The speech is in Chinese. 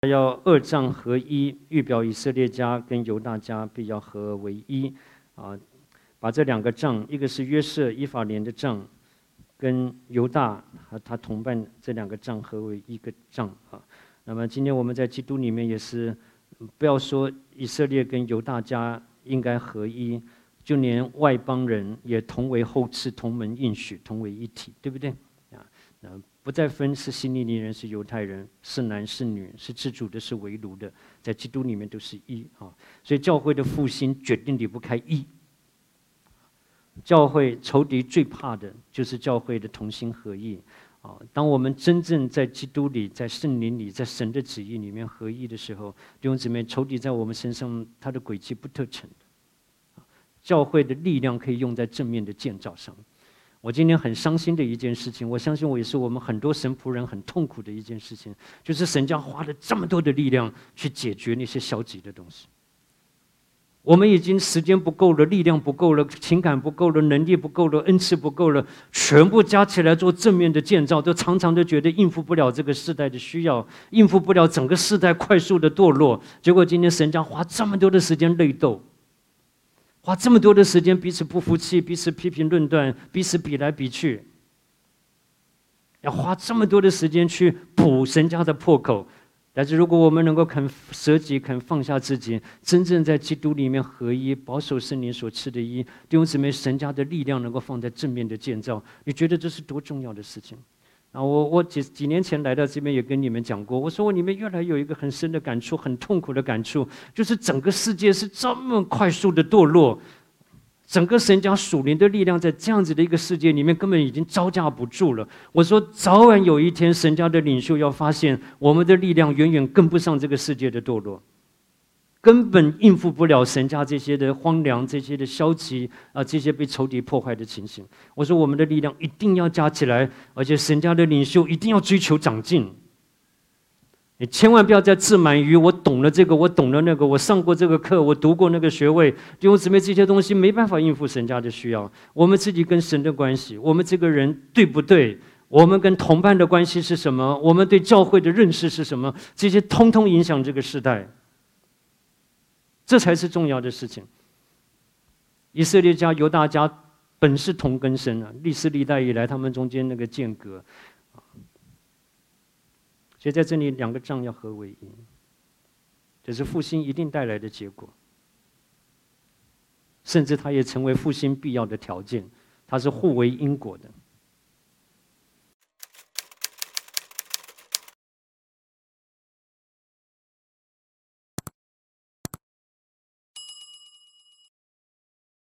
要二杖合一，预表以色列家跟犹大家必要合而为一啊，把这两个杖，一个是约瑟以法莲的杖，跟犹大和他同伴这两个杖合为一个杖啊。那么今天我们在基督里面也是，不要说以色列跟犹大家应该合一，就连外邦人也同为后赐、同门应许、同为一体，对不对啊？不再分是希利尼人是犹太人，是男是女，是自主的是为奴的，在基督里面都是一啊。所以教会的复兴决定离不开一。教会仇敌最怕的就是教会的同心合意啊！当我们真正在基督里、在圣灵里、在神的旨意里面合一的时候，弟兄姊妹，仇敌在我们身上他的诡计不得逞的。教会的力量可以用在正面的建造上。我今天很伤心的一件事情，我相信我也是我们很多神仆人很痛苦的一件事情，就是神将花了这么多的力量去解决那些消极的东西。我们已经时间不够了，力量不够了，情感不够了，能力不够了，恩赐不够了，全部加起来做正面的建造，都常常都觉得应付不了这个世代的需要，应付不了整个世代快速的堕落。结果今天神将花这么多的时间内斗，花这么多的时间彼此不服气，彼此批评论断，彼此比来比去，要花这么多的时间去补神家的破口。但是如果我们能够肯舍己，肯放下自己，真正在基督里面合一，保守圣灵所赐的一，弟兄姊妹，神家的力量能够放在正面的建造，你觉得这是多重要的事情啊！我几年前来到这边也跟你们讲过，我说我里面越来有一个很深的感触，很痛苦的感触，就是整个世界是这么快速的堕落，整个神家属灵的力量在这样子的一个世界里面根本已经招架不住了。我说早晚有一天神家的领袖要发现我们的力量远远跟不上这个世界的堕落，根本应付不了神家这些的荒凉，这些的消极这些被仇敌破坏的情形。我说我们的力量一定要加起来，而且神家的领袖一定要追求长进。你千万不要再自满于我懂了这个，我懂了那个，我上过这个课，我读过那个学位。弟兄姊妹，这些东西没办法应付神家的需要。我们自己跟神的关系，我们这个人对不对？我们跟同伴的关系是什么？我们对教会的认识是什么？这些通通影响这个时代，这才是重要的事情。以色列家、犹大家本是同根生啊，历世历代以来，他们中间那个间隔。所以在这里两个杖要合为一，这是复兴一定带来的结果，甚至它也成为复兴必要的条件，它是互为因果的。